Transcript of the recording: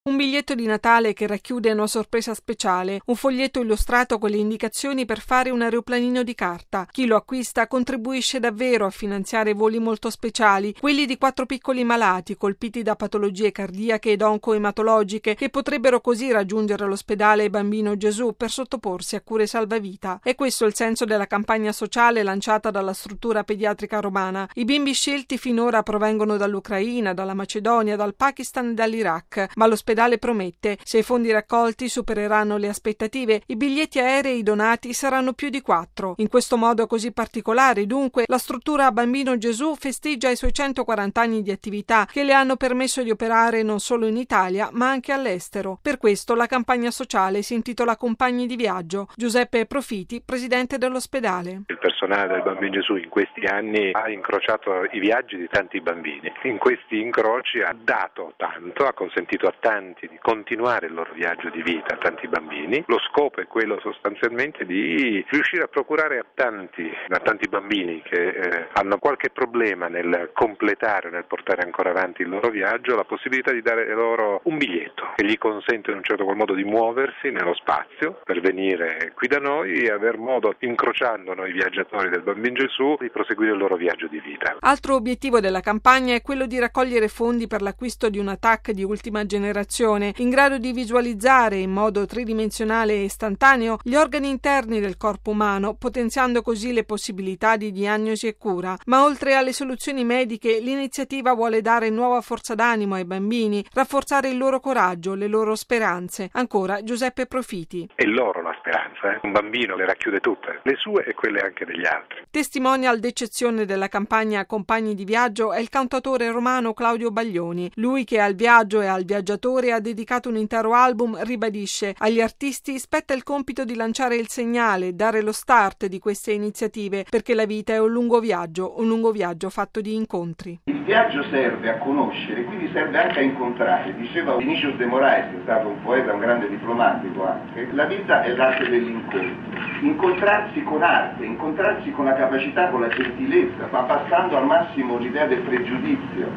Un biglietto di Natale che racchiude una sorpresa speciale, un foglietto illustrato con le indicazioni per fare un aeroplanino di carta. Chi lo acquista contribuisce davvero a finanziare voli molto speciali, quelli di 4 piccoli malati colpiti da patologie cardiache ed oncoematologiche che potrebbero così raggiungere l'ospedale Bambino Gesù per sottoporsi a cure salvavita. È questo il senso della campagna sociale lanciata dalla struttura pediatrica romana. I bimbi scelti finora provengono dall'Ucraina, dalla Macedonia, dal Pakistan e dall'Iraq, ma l'ospedale promette, se i fondi raccolti supereranno le aspettative, i biglietti aerei donati saranno più di 4. In questo modo così particolare, dunque, la struttura Bambino Gesù festeggia i suoi 140 anni di attività che le hanno permesso di operare non solo in Italia, ma anche all'estero. Per questo la campagna sociale si intitola Compagni di Viaggio. Giuseppe Profiti, presidente dell'ospedale. Il personale del Bambino Gesù in questi anni ha incrociato i viaggi di tanti bambini. In questi incroci ha dato tanto, ha consentito a tanti di continuare il loro viaggio di vita, a tanti bambini. Lo scopo è quello sostanzialmente di riuscire a procurare a tanti bambini che hanno qualche problema nel completare o nel portare ancora avanti il loro viaggio, la possibilità di dare loro un biglietto che gli consente in un certo qual modo di muoversi nello spazio per venire qui da noi e aver modo, incrociando noi viaggiatori del Bambino Gesù, di proseguire il loro viaggio di vita. Altro obiettivo della campagna è quello di raccogliere fondi per l'acquisto di una TAC di ultima generazione in grado di visualizzare in modo tridimensionale e istantaneo gli organi interni del corpo umano, potenziando così le possibilità di diagnosi e cura. Ma oltre alle soluzioni mediche, l'iniziativa vuole dare nuova forza d'animo ai bambini, rafforzare il loro coraggio, le loro speranze. Ancora Giuseppe Profiti. È loro la speranza, Un bambino le racchiude tutte, le sue e quelle anche degli altri. Testimonial d'eccezione della campagna Compagni di Viaggio è il cantautore romano Claudio Baglioni. Lui che al viaggio e al viaggiatore ha dedicato un intero album, ribadisce: agli artisti spetta il compito di lanciare il segnale, dare lo start di queste iniziative, perché la vita è un lungo viaggio fatto di incontri. Il viaggio serve a conoscere, quindi serve anche a incontrare. Diceva Vinicius de Moraes, che è stato un poeta, un grande diplomatico anche, la vita è l'arte dell'incontro. Incontrarsi con arte, incontrarsi con la capacità, con la gentilezza, ma passando al massimo l'idea del pregiudizio.